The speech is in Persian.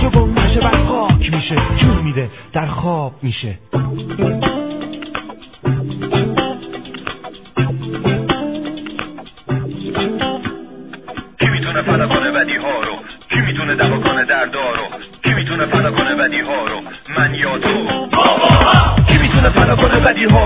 تو گم نشه بعد خاک میشه، جون میده در خواب میشه. کی میتونه فدا کنه بدی ها رو؟ کی میتونه دوا کنه دردا رو؟ کی میتونه فدا کنه بدی ها رو؟ من یا تو؟ کی میتونه فدا کنه بدی ها